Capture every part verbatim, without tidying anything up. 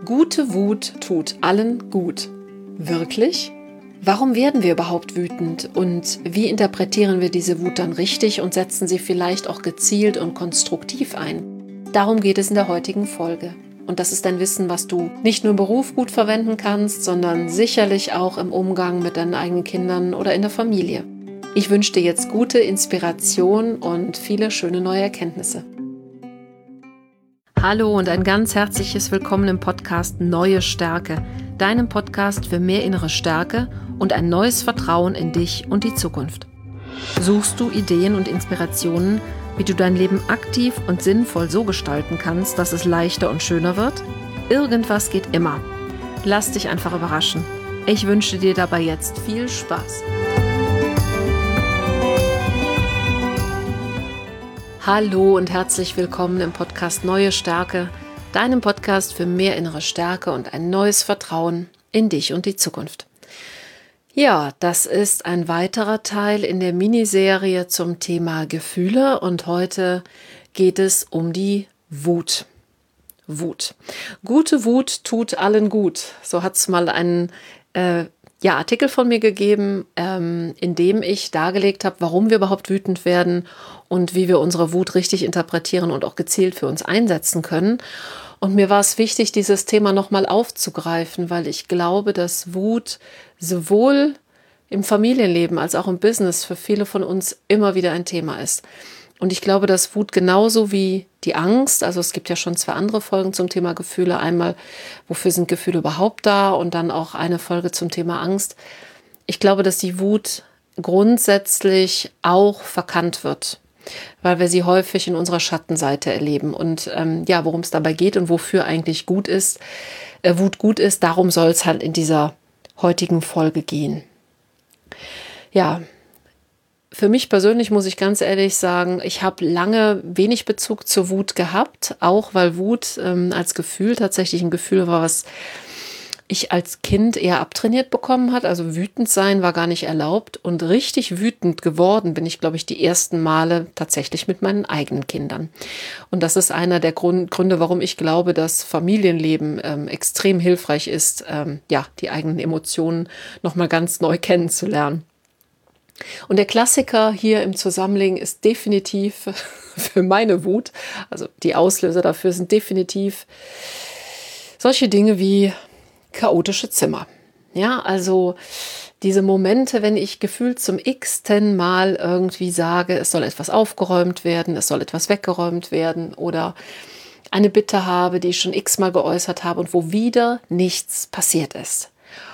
Gute Wut tut allen gut. Wirklich? Warum werden wir überhaupt wütend und wie interpretieren wir diese Wut dann richtig und setzen sie vielleicht auch gezielt und konstruktiv ein? Darum geht es in der heutigen Folge. Und das ist ein Wissen, was du nicht nur im Beruf gut verwenden kannst, sondern sicherlich auch im Umgang mit deinen eigenen Kindern oder in der Familie. Ich wünsche dir jetzt gute Inspiration und viele schöne neue Erkenntnisse. Hallo und ein ganz herzliches Willkommen im Podcast Neue Stärke, deinem Podcast für mehr innere Stärke und ein neues Vertrauen in dich und die Zukunft. Suchst du Ideen und Inspirationen, wie du dein Leben aktiv und sinnvoll so gestalten kannst, dass es leichter und schöner wird? Irgendwas geht immer. Lass dich einfach überraschen. Ich wünsche dir dabei jetzt viel Spaß. Hallo und herzlich willkommen im Podcast Neue Stärke, deinem Podcast für mehr innere Stärke und ein neues Vertrauen in dich und die Zukunft. Ja, das ist ein weiterer Teil in der Miniserie zum Thema Gefühle und heute geht es um die Wut. Wut. Gute Wut tut allen gut. So hat es mal einen äh, ja, Artikel von mir gegeben, ähm, in dem ich dargelegt habe, warum wir überhaupt wütend werden und wie wir unsere Wut richtig interpretieren und auch gezielt für uns einsetzen können. Und mir war es wichtig, dieses Thema nochmal aufzugreifen, weil ich glaube, dass Wut sowohl im Familienleben als auch im Business für viele von uns immer wieder ein Thema ist. Und ich glaube, dass Wut genauso wie die Angst, also es gibt ja schon zwei andere Folgen zum Thema Gefühle, einmal, wofür sind Gefühle überhaupt da und dann auch eine Folge zum Thema Angst. Ich glaube, dass die Wut grundsätzlich auch verkannt wird, weil wir sie häufig in unserer Schattenseite erleben. Und ähm, ja, worum es dabei geht und wofür eigentlich gut ist, äh, Wut gut ist, darum soll es halt in dieser heutigen Folge gehen. Ja, für mich persönlich muss ich ganz ehrlich sagen, ich habe lange wenig Bezug zur Wut gehabt, auch weil Wut ähm, als Gefühl tatsächlich ein Gefühl war, was ich als Kind eher abtrainiert bekommen hat. Also wütend sein war gar nicht erlaubt und richtig wütend geworden bin ich, glaube ich, die ersten Male tatsächlich mit meinen eigenen Kindern. Und das ist einer der Grund, Gründe, warum ich glaube, dass Familienleben ähm, extrem hilfreich ist, ähm, ja, die eigenen Emotionen nochmal ganz neu kennenzulernen. Und der Klassiker hier im Zusammenlegen ist definitiv für meine Wut, also die Auslöser dafür sind definitiv solche Dinge wie chaotische Zimmer. Ja, also diese Momente, wenn ich gefühlt zum x-ten Mal irgendwie sage, es soll etwas aufgeräumt werden, es soll etwas weggeräumt werden oder eine Bitte habe, die ich schon x-mal geäußert habe und wo wieder nichts passiert ist.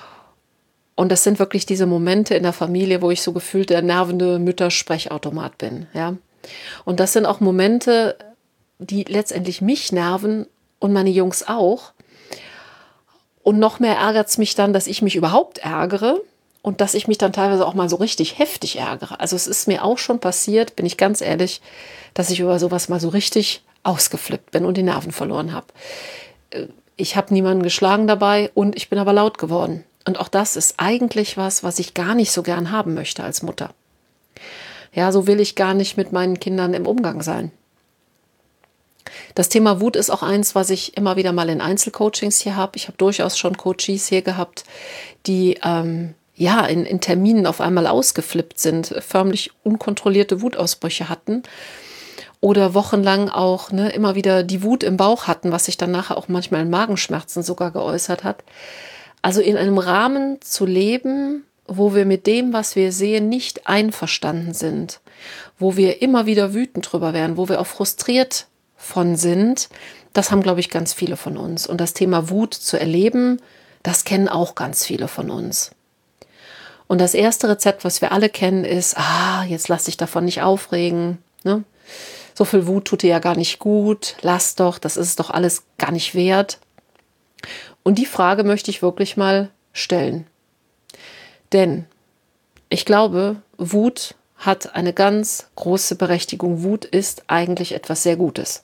Und das sind wirklich diese Momente in der Familie, wo ich so gefühlt der nervende Mütter-Sprechautomat bin. Ja? Und das sind auch Momente, die letztendlich mich nerven und meine Jungs auch. Und noch mehr ärgert es mich dann, dass ich mich überhaupt ärgere und dass ich mich dann teilweise auch mal so richtig heftig ärgere. Also es ist mir auch schon passiert, bin ich ganz ehrlich, dass ich über sowas mal so richtig ausgeflippt bin und die Nerven verloren habe. Ich habe niemanden geschlagen dabei und ich bin aber laut geworden. Und auch das ist eigentlich was, was ich gar nicht so gern haben möchte als Mutter. Ja, so will ich gar nicht mit meinen Kindern im Umgang sein. Das Thema Wut ist auch eins, was ich immer wieder mal in Einzelcoachings hier habe. Ich habe durchaus schon Coaches hier gehabt, die ähm, ja in, in Terminen auf einmal ausgeflippt sind, förmlich unkontrollierte Wutausbrüche hatten oder wochenlang auch ne, immer wieder die Wut im Bauch hatten, was sich dann nachher auch manchmal in Magenschmerzen sogar geäußert hat. Also in einem Rahmen zu leben, wo wir mit dem, was wir sehen, nicht einverstanden sind, wo wir immer wieder wütend drüber werden, wo wir auch frustriert von sind, das haben, glaube ich, ganz viele von uns. Und das Thema Wut zu erleben, das kennen auch ganz viele von uns. Und das erste Rezept, was wir alle kennen, ist, ah, jetzt lass dich davon nicht aufregen, ne? So viel Wut tut dir ja gar nicht gut, lass doch, das ist doch alles gar nicht wert. Und die Frage möchte ich wirklich mal stellen. Denn ich glaube, Wut hat eine ganz große Berechtigung. Wut ist eigentlich etwas sehr Gutes.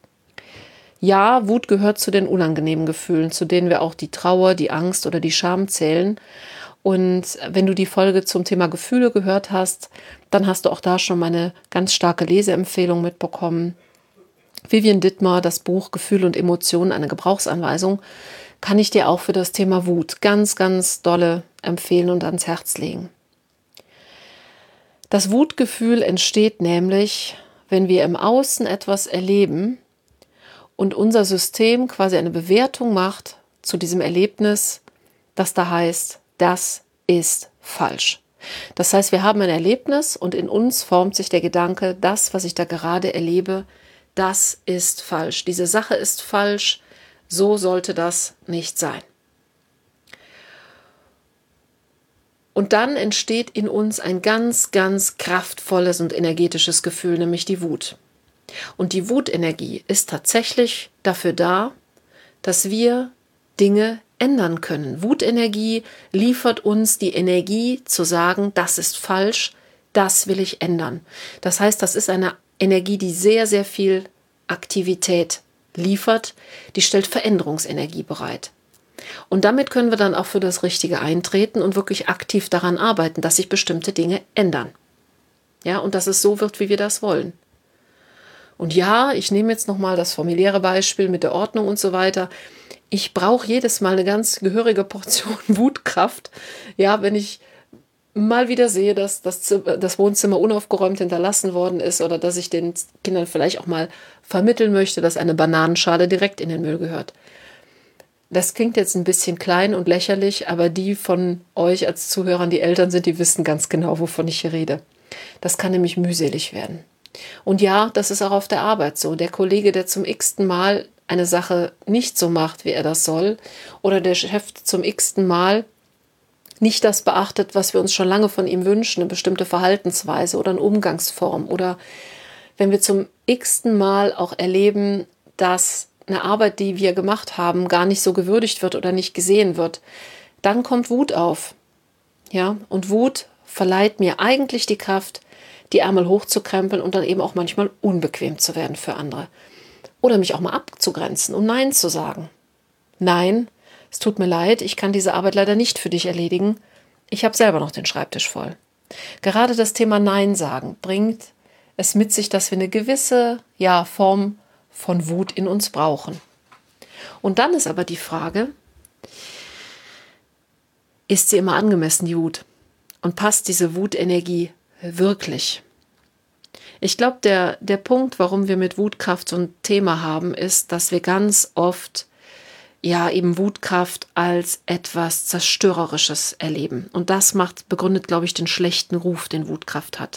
Ja, Wut gehört zu den unangenehmen Gefühlen, zu denen wir auch die Trauer, die Angst oder die Scham zählen. Und wenn du die Folge zum Thema Gefühle gehört hast, dann hast du auch da schon meine ganz starke Leseempfehlung mitbekommen. Vivian Dittmar, das Buch Gefühle und Emotionen, eine Gebrauchsanweisung. kann ich dir auch für das Thema Wut ganz, ganz dolle empfehlen und ans Herz legen. Das Wutgefühl entsteht nämlich, wenn wir im Außen etwas erleben und unser System quasi eine Bewertung macht zu diesem Erlebnis, das da heißt, das ist falsch. Das heißt, wir haben ein Erlebnis und in uns formt sich der Gedanke, das, was ich da gerade erlebe, das ist falsch. Diese Sache ist falsch, so sollte das nicht sein. Und dann entsteht in uns ein ganz, ganz kraftvolles und energetisches Gefühl, nämlich die Wut. Und die Wutenergie ist tatsächlich dafür da, dass wir Dinge ändern können. Wutenergie liefert uns die Energie zu sagen, das ist falsch, das will ich ändern. Das heißt, das ist eine Energie, die sehr, sehr viel Aktivität liefert, die stellt Veränderungsenergie bereit. Und damit können wir dann auch für das Richtige eintreten und wirklich aktiv daran arbeiten, dass sich bestimmte Dinge ändern. Ja, und dass es so wird, wie wir das wollen. Und ja, ich nehme jetzt nochmal das familiäre Beispiel mit der Ordnung und so weiter. Ich brauche jedes Mal eine ganz gehörige Portion Wutkraft, ja, wenn ich mal wieder sehe, dass das, Zimmer, das Wohnzimmer unaufgeräumt hinterlassen worden ist oder dass ich den Kindern vielleicht auch mal vermitteln möchte, dass eine Bananenschale direkt in den Müll gehört. Das klingt jetzt ein bisschen klein und lächerlich, aber die von euch als Zuhörern, die Eltern sind, die wissen ganz genau, wovon ich hier rede. Das kann nämlich mühselig werden. Und ja, das ist auch auf der Arbeit so. Der Kollege, der zum x-ten Mal eine Sache nicht so macht, wie er das soll, oder der Chef zum x-ten Mal nicht das beachtet, was wir uns schon lange von ihm wünschen, eine bestimmte Verhaltensweise oder eine Umgangsform. Oder wenn wir zum x-ten Mal auch erleben, dass eine Arbeit, die wir gemacht haben, gar nicht so gewürdigt wird oder nicht gesehen wird, dann kommt Wut auf. Ja, und Wut verleiht mir eigentlich die Kraft, die Ärmel hochzukrempeln und dann eben auch manchmal unbequem zu werden für andere. Oder mich auch mal abzugrenzen und Nein zu sagen. Nein, es tut mir leid, ich kann diese Arbeit leider nicht für dich erledigen. Ich habe selber noch den Schreibtisch voll. Gerade das Thema Nein sagen bringt es mit sich, dass wir eine gewisse ja, Form von Wut in uns brauchen. Und dann ist aber die Frage, ist sie immer angemessen, die Wut? Und passt diese Wutenergie wirklich? Ich glaube, der, der Punkt, warum wir mit Wutkraft so ein Thema haben, ist, dass wir ganz oft ja eben Wutkraft als etwas Zerstörerisches erleben. Und das macht, begründet, glaube ich, den schlechten Ruf, den Wutkraft hat.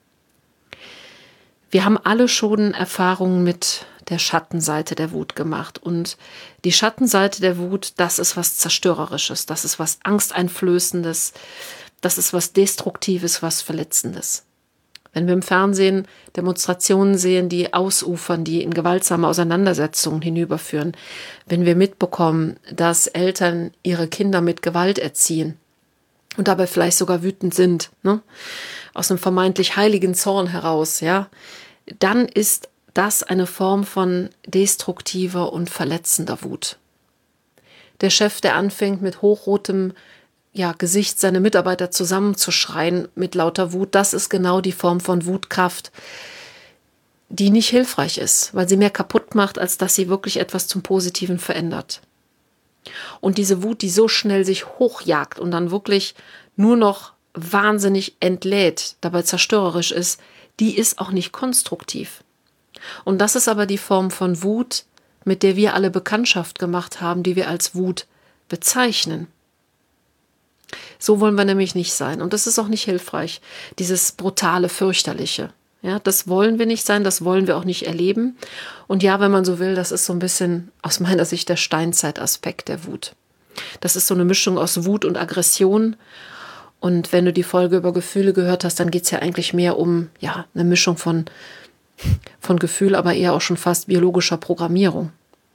Wir haben alle schon Erfahrungen mit der Schattenseite der Wut gemacht. Und die Schattenseite der Wut, das ist was Zerstörerisches, das ist was Angsteinflößendes, das ist was Destruktives, was Verletzendes. Wenn wir im Fernsehen Demonstrationen sehen, die ausufern, die in gewaltsame Auseinandersetzungen hinüberführen, wenn wir mitbekommen, dass Eltern ihre Kinder mit Gewalt erziehen und dabei vielleicht sogar wütend sind, ne? Aus einem vermeintlich heiligen Zorn heraus, ja, dann ist das eine Form von destruktiver und verletzender Wut. Der Chef, der anfängt mit hochrotem ja, Gesicht seine Mitarbeiter zusammenzuschreien mit lauter Wut, das ist genau die Form von Wutkraft, die nicht hilfreich ist, weil sie mehr kaputt macht, als dass sie wirklich etwas zum Positiven verändert. Und diese Wut, die so schnell sich hochjagt und dann wirklich nur noch wahnsinnig entlädt, dabei zerstörerisch ist, die ist auch nicht konstruktiv. Und das ist aber die Form von Wut, mit der wir alle Bekanntschaft gemacht haben, die wir als Wut bezeichnen. So wollen wir nämlich nicht sein. Und das ist auch nicht hilfreich, dieses brutale, fürchterliche. Ja, das wollen wir nicht sein, das wollen wir auch nicht erleben. Und ja, wenn man so will, das ist so ein bisschen aus meiner Sicht der Steinzeitaspekt der Wut. Das ist so eine Mischung aus Wut und Aggression. Und wenn du die Folge über Gefühle gehört hast, dann geht es ja eigentlich mehr um ja, eine Mischung von, von Gefühl, aber eher auch schon fast biologischer Programmierung.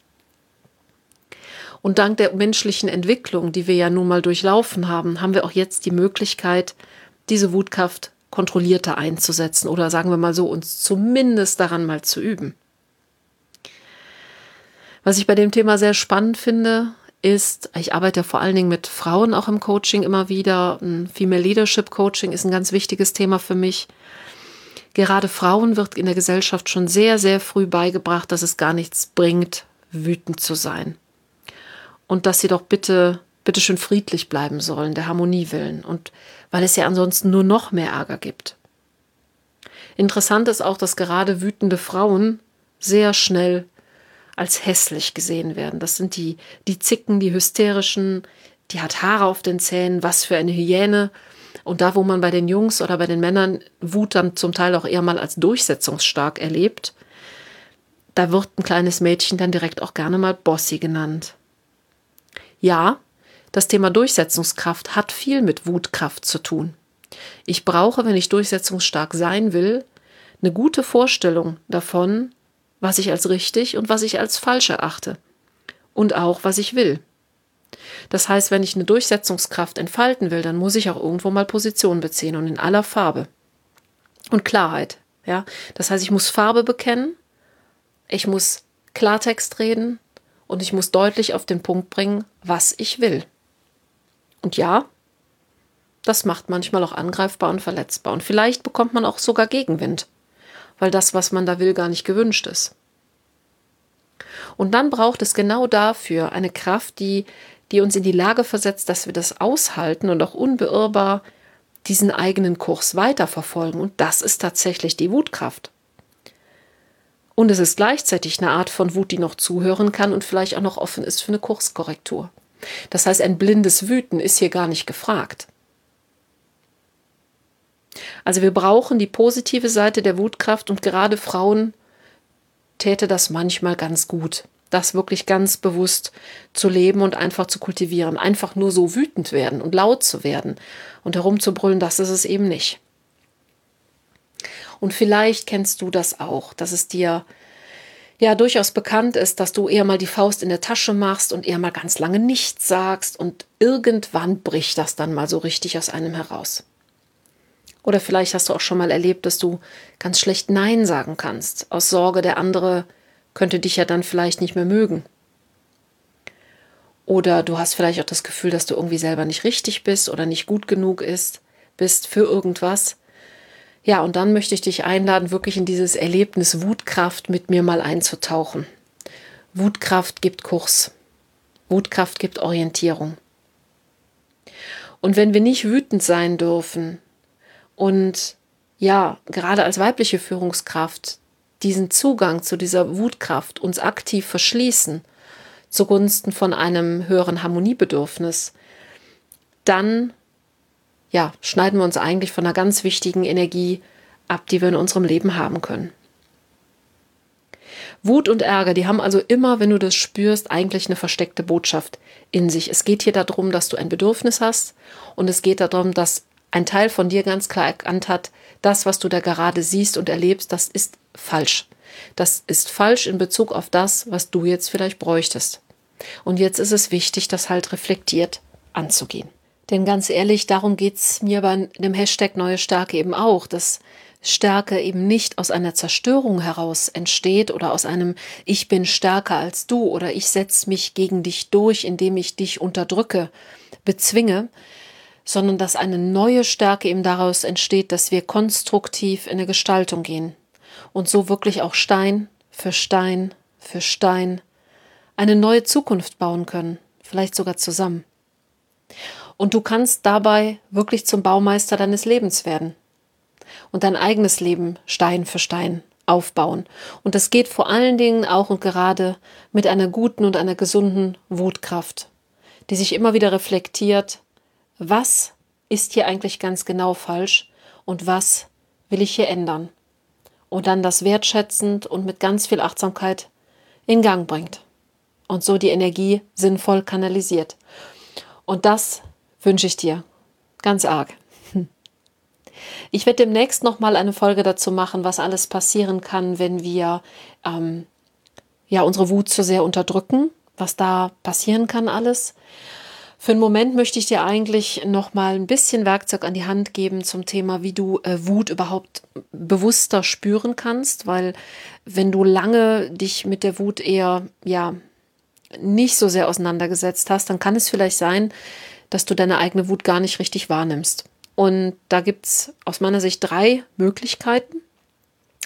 Und dank der menschlichen Entwicklung, die wir ja nun mal durchlaufen haben, haben wir auch jetzt die Möglichkeit, diese Wutkraft kontrollierter einzusetzen oder sagen wir mal so, uns zumindest daran mal zu üben. Was ich bei dem Thema sehr spannend finde, ist, ich arbeite ja vor allen Dingen mit Frauen auch im Coaching immer wieder. Ein Female Leadership Coaching ist ein ganz wichtiges Thema für mich. Gerade Frauen wird in der Gesellschaft schon sehr, sehr früh beigebracht, dass es gar nichts bringt, wütend zu sein. und dass sie doch bitte, bitte schön friedlich bleiben sollen, der Harmonie willen, und weil es ja ansonsten nur noch mehr Ärger gibt. Interessant ist auch, dass gerade wütende Frauen sehr schnell als hässlich gesehen werden. Das sind die, die Zicken, die Hysterischen, die hat Haare auf den Zähnen, was für eine Hyäne. Und da, wo man bei den Jungs oder bei den Männern Wut dann zum Teil auch eher mal als durchsetzungsstark erlebt, da wird ein kleines Mädchen dann direkt auch gerne mal Bossy genannt. Ja, das Thema Durchsetzungskraft hat viel mit Wutkraft zu tun. Ich brauche, wenn ich durchsetzungsstark sein will, eine gute Vorstellung davon, was ich als richtig und was ich als falsch erachte. Und auch, was ich will. Das heißt, wenn ich eine Durchsetzungskraft entfalten will, dann muss ich auch irgendwo mal Position beziehen und in aller Farbe. Und Klarheit. Ja? Das heißt, ich muss Farbe bekennen, ich muss Klartext reden und ich muss deutlich auf den Punkt bringen, was ich will. Und ja, das macht manchmal auch angreifbar und verletzbar. Und vielleicht bekommt man auch sogar Gegenwind, weil das, was man da will, gar nicht gewünscht ist. Und dann braucht es genau dafür eine Kraft, die, die uns in die Lage versetzt, dass wir das aushalten und auch unbeirrbar diesen eigenen Kurs weiterverfolgen. Und das ist tatsächlich die Wutkraft. Und es ist gleichzeitig eine Art von Wut, die noch zuhören kann und vielleicht auch noch offen ist für eine Kurskorrektur. Das heißt, ein blindes Wüten ist hier gar nicht gefragt. Also wir brauchen die positive Seite der Wutkraft und gerade Frauen täte das manchmal ganz gut, das wirklich ganz bewusst zu leben und einfach zu kultivieren. Einfach nur so wütend werden und laut zu werden und herumzubrüllen, das ist es eben nicht. Und vielleicht kennst du das auch, dass es dir ja durchaus bekannt ist, dass du eher mal die Faust in der Tasche machst und eher mal ganz lange nichts sagst und irgendwann bricht das dann mal so richtig aus einem heraus. Oder vielleicht hast du auch schon mal erlebt, dass du ganz schlecht Nein sagen kannst, aus Sorge, der andere könnte dich ja dann vielleicht nicht mehr mögen. Oder du hast vielleicht auch das Gefühl, dass du irgendwie selber nicht richtig bist oder nicht gut genug ist, bist für irgendwas. Ja, und dann möchte ich dich einladen, wirklich in dieses Erlebnis Wutkraft mit mir mal einzutauchen. Wutkraft gibt Kurs. Wutkraft gibt Orientierung. Und wenn wir nicht wütend sein dürfen und ja, gerade als weibliche Führungskraft diesen Zugang zu dieser Wutkraft uns aktiv verschließen, zugunsten von einem höheren Harmoniebedürfnis, dann ja, schneiden wir uns eigentlich von einer ganz wichtigen Energie ab, die wir in unserem Leben haben können. Wut und Ärger, die haben also immer, wenn du das spürst, eigentlich eine versteckte Botschaft in sich. Es geht hier darum, dass du ein Bedürfnis hast und es geht darum, dass ein Teil von dir ganz klar erkannt hat, das, was du da gerade siehst und erlebst, das ist falsch. Das ist falsch in Bezug auf das, was du jetzt vielleicht bräuchtest. Und jetzt ist es wichtig, das halt reflektiert anzugehen. Denn ganz ehrlich, darum geht es mir bei dem Hashtag Neue Stärke eben auch, dass Stärke eben nicht aus einer Zerstörung heraus entsteht oder aus einem Ich bin stärker als du oder ich setze mich gegen dich durch, indem ich dich unterdrücke, bezwinge, sondern dass eine neue Stärke eben daraus entsteht, dass wir konstruktiv in eine Gestaltung gehen und so wirklich auch Stein für Stein für Stein eine neue Zukunft bauen können, vielleicht sogar zusammen. Und du kannst dabei wirklich zum Baumeister deines Lebens werden und dein eigenes Leben Stein für Stein aufbauen. Und das geht vor allen Dingen auch und gerade mit einer guten und einer gesunden Wutkraft, die sich immer wieder reflektiert, was ist hier eigentlich ganz genau falsch und was will ich hier ändern? Und dann das wertschätzend und mit ganz viel Achtsamkeit in Gang bringt und so die Energie sinnvoll kanalisiert. Und das wünsche ich dir ganz arg. Ich werde demnächst nochmal eine Folge dazu machen, was alles passieren kann, wenn wir ähm, ja, unsere Wut zu sehr unterdrücken, was da passieren kann alles. Für einen Moment möchte ich dir eigentlich nochmal ein bisschen Werkzeug an die Hand geben zum Thema, wie du äh, Wut überhaupt bewusster spüren kannst, weil wenn du lange dich mit der Wut eher ja nicht so sehr auseinandergesetzt hast, dann kann es vielleicht sein, dass du deine eigene Wut gar nicht richtig wahrnimmst. Und da gibt es aus meiner Sicht drei Möglichkeiten,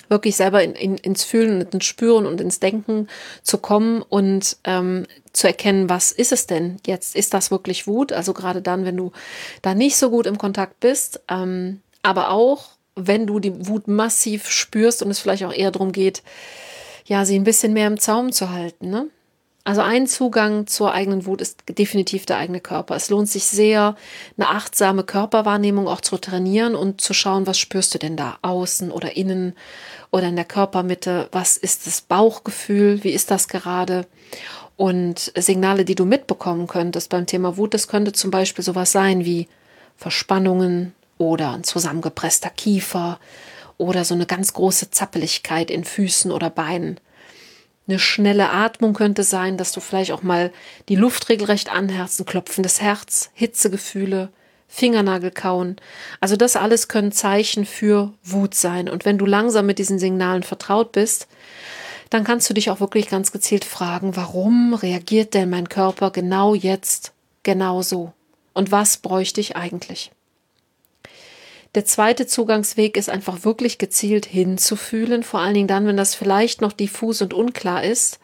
wirklich selber in, in, ins Fühlen und ins Spüren und ins Denken zu kommen und ähm, zu erkennen, was ist es denn jetzt? Ist das wirklich Wut? Also gerade dann, wenn du da nicht so gut im Kontakt bist, ähm, aber auch, wenn du die Wut massiv spürst und es vielleicht auch eher darum geht, ja, sie ein bisschen mehr im Zaum zu halten, ne? Also ein Zugang zur eigenen Wut ist definitiv der eigene Körper. Es lohnt sich sehr, eine achtsame Körperwahrnehmung auch zu trainieren und zu schauen, was spürst du denn da außen oder innen oder in der Körpermitte? Was ist das Bauchgefühl? Wie ist das gerade? Und Signale, die du mitbekommen könntest beim Thema Wut, das könnte zum Beispiel sowas sein wie Verspannungen oder ein zusammengepresster Kiefer oder so eine ganz große Zappeligkeit in Füßen oder Beinen. Eine schnelle Atmung könnte sein, dass du vielleicht auch mal die Luft regelrecht anhältst, ein klopfendes Herz, Hitzegefühle, Fingernagelkauen. Also das alles können Zeichen für Wut sein. Und wenn du langsam mit diesen Signalen vertraut bist, dann kannst du dich auch wirklich ganz gezielt fragen, warum reagiert denn mein Körper genau jetzt genau so? Und was bräuchte ich eigentlich? Der zweite Zugangsweg ist einfach wirklich gezielt hinzufühlen, vor allen Dingen dann, wenn das vielleicht noch diffus und unklar ist.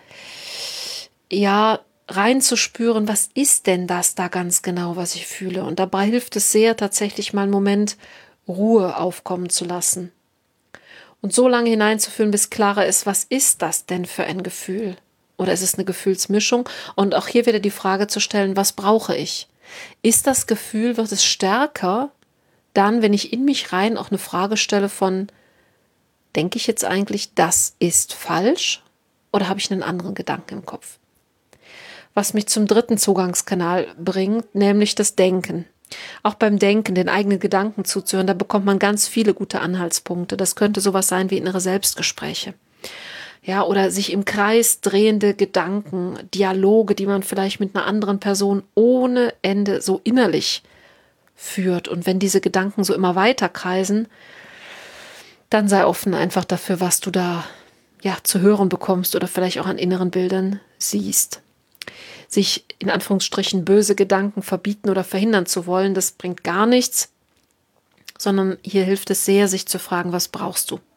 Ja, reinzuspüren, was ist denn das da ganz genau, was ich fühle? Und dabei hilft es sehr, tatsächlich mal einen Moment Ruhe aufkommen zu lassen. Und so lange hineinzufühlen, bis klarer ist, was ist das denn für ein Gefühl? Oder ist es eine Gefühlsmischung? Und auch hier wieder die Frage zu stellen, was brauche ich? Ist das Gefühl, wird es stärker, dann, wenn ich in mich rein auch eine Frage stelle von, denke ich jetzt eigentlich, das ist falsch? Oder habe ich einen anderen Gedanken im Kopf? Was mich zum dritten Zugangskanal bringt, nämlich das Denken. Auch beim Denken, den eigenen Gedanken zuzuhören, da bekommt man ganz viele gute Anhaltspunkte. Das könnte sowas sein wie innere Selbstgespräche. Ja, oder sich im Kreis drehende Gedanken, Dialoge, die man vielleicht mit einer anderen Person ohne Ende so innerlich führt. Und wenn diese Gedanken so immer weiter kreisen, dann sei offen einfach dafür, was du da ja zu hören bekommst oder vielleicht auch an inneren Bildern siehst. Sich in Anführungsstrichen böse Gedanken verbieten oder verhindern zu wollen, das bringt gar nichts, sondern hier hilft es sehr, sich zu fragen, was brauchst du?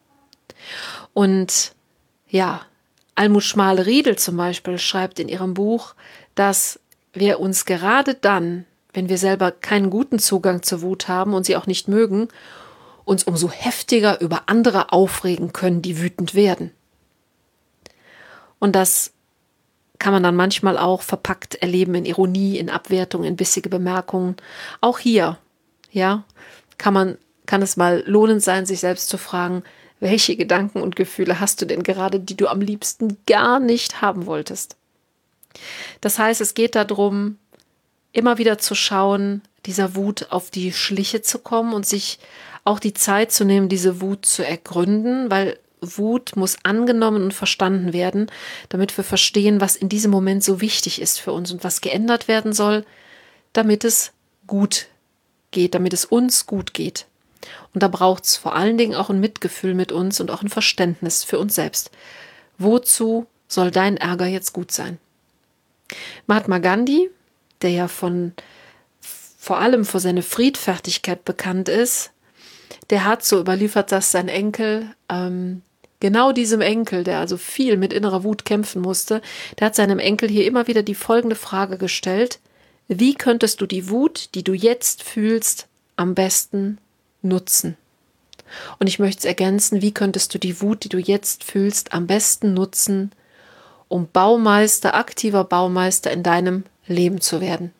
Und ja, Almut Schmale-Riedel zum Beispiel schreibt in ihrem Buch, dass wir uns gerade dann, wenn wir selber keinen guten Zugang zur Wut haben und sie auch nicht mögen, uns umso heftiger über andere aufregen können, die wütend werden. Und das kann man dann manchmal auch verpackt erleben in Ironie, in Abwertung, in bissige Bemerkungen. Auch hier, ja, kann man, kann es mal lohnend sein, sich selbst zu fragen, welche Gedanken und Gefühle hast du denn gerade, die du am liebsten gar nicht haben wolltest? Das heißt, es geht darum, immer wieder zu schauen, dieser Wut auf die Schliche zu kommen und sich auch die Zeit zu nehmen, diese Wut zu ergründen, weil Wut muss angenommen und verstanden werden, damit wir verstehen, was in diesem Moment so wichtig ist für uns und was geändert werden soll, damit es gut geht, damit es uns gut geht. Und da braucht es vor allen Dingen auch ein Mitgefühl mit uns und auch ein Verständnis für uns selbst. Wozu soll dein Ärger jetzt gut sein? Mahatma Gandhi, der ja von vor allem für seine Friedfertigkeit bekannt ist, der hat, so überliefert das sein Enkel, ähm, genau diesem Enkel, der also viel mit innerer Wut kämpfen musste, der hat seinem Enkel hier immer wieder die folgende Frage gestellt: Wie könntest du die Wut, die du jetzt fühlst, am besten nutzen? Und ich möchte es ergänzen, wie könntest du die Wut, die du jetzt fühlst, am besten nutzen, um Baumeister, aktiver Baumeister in deinem Leben zu werden?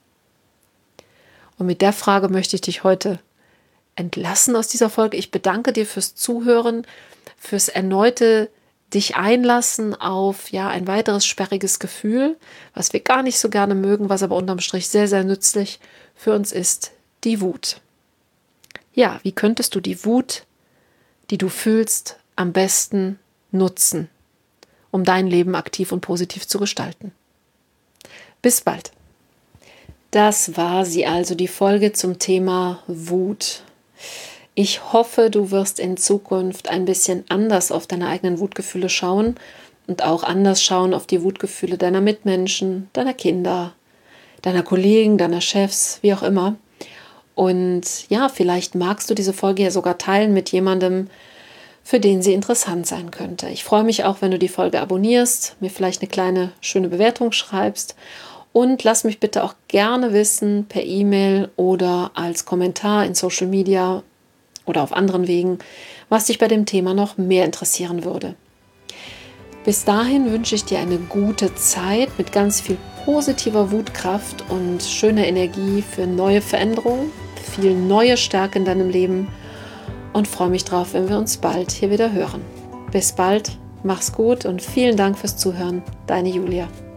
Und mit der Frage möchte ich dich heute entlassen aus dieser Folge. Ich bedanke dir fürs Zuhören, fürs erneute dich einlassen auf ja ein weiteres sperriges Gefühl, was wir gar nicht so gerne mögen, was aber unterm Strich sehr, sehr nützlich für uns ist, die Wut. Ja, wie könntest du die Wut, die du fühlst, am besten nutzen, um dein Leben aktiv und positiv zu gestalten? Bis bald. Das war sie also, die Folge zum Thema Wut. Ich hoffe, du wirst in Zukunft ein bisschen anders auf deine eigenen Wutgefühle schauen und auch anders schauen auf die Wutgefühle deiner Mitmenschen, deiner Kinder, deiner Kollegen, deiner Chefs, wie auch immer. Und ja, vielleicht magst du diese Folge ja sogar teilen mit jemandem, für den sie interessant sein könnte. Ich freue mich auch, wenn du die Folge abonnierst, mir vielleicht eine kleine schöne Bewertung schreibst und lass mich bitte auch gerne wissen per E-Mail oder als Kommentar in Social Media oder auf anderen Wegen, was dich bei dem Thema noch mehr interessieren würde. Bis dahin wünsche ich dir eine gute Zeit mit ganz viel positiver Wutkraft und schöner Energie für neue Veränderungen, viel neue Stärke in deinem Leben und freue mich drauf, wenn wir uns bald hier wieder hören. Bis bald, mach's gut und vielen Dank fürs Zuhören. Deine Julia.